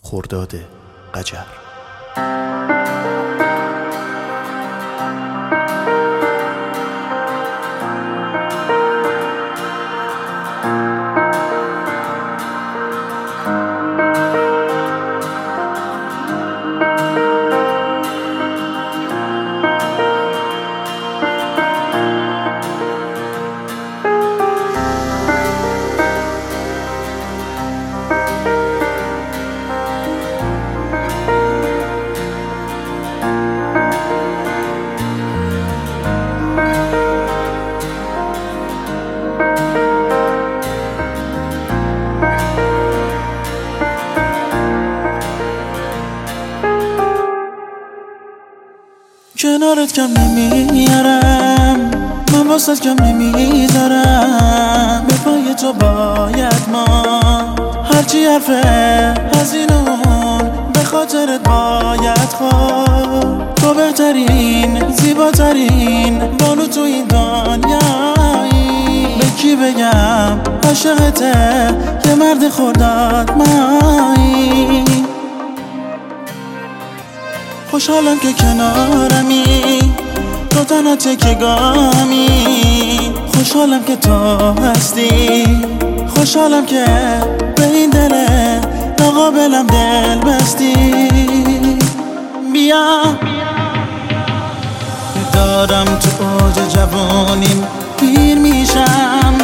خرداد قجر. کنارت کم نمیارم، من واسط کم نمیذارم، به پای تو باید ما هرچی حرفه از این اون به خاطرت باید خواه. تو بهترین زیباترین بانو تو این دنیایی، به کی بگم عاشقته یه مرد خرداد مایی. خوشحالم که کنارمی، تو تنها تکیه‌گاهمی، خوشحالم که تو هستی، خوشحالم که به این دل ناقابلم دل بستی. بیا دارم تو اوج جوانیم پیر میشم،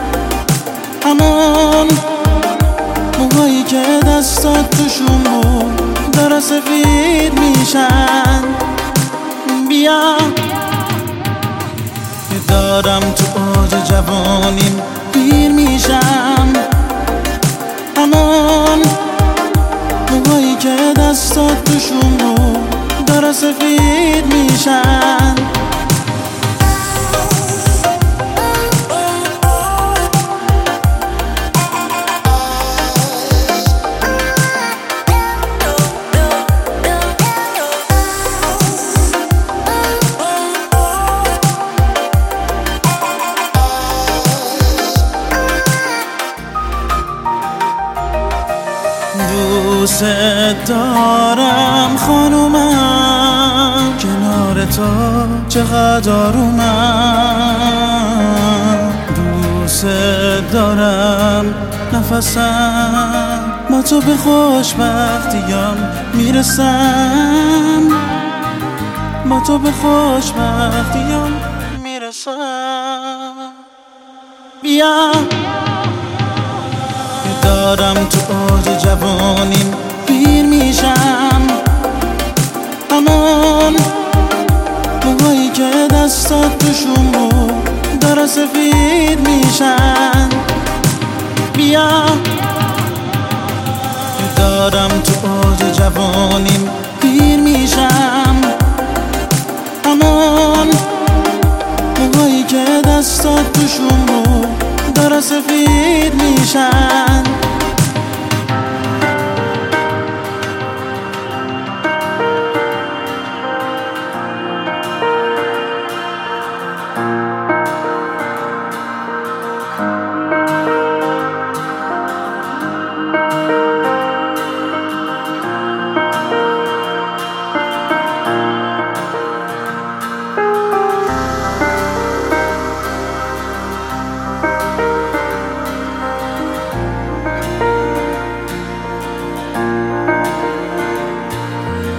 همون موهایی که دستات توشون بود داره سفید میشن. بیا دارم تو اوج جوانیم پیر میشم، همون موهایی که دستات توشون بود داره سفید میشن. دوست دارم خانومم، کنار تو چقدر آرومم. دوست دارم نفسم، با تو به خوشبختیام میرسم، با تو به خوشبختیام میرسم. بیا دارم تو اوج جوانیم پیر میشم، همون موهایی که دستات توشون بود داره سفید میشن. بیا دارم تو اوج جوانیم پیر میشم، همون موهایی که دستات توشون بود داره سفید میشن.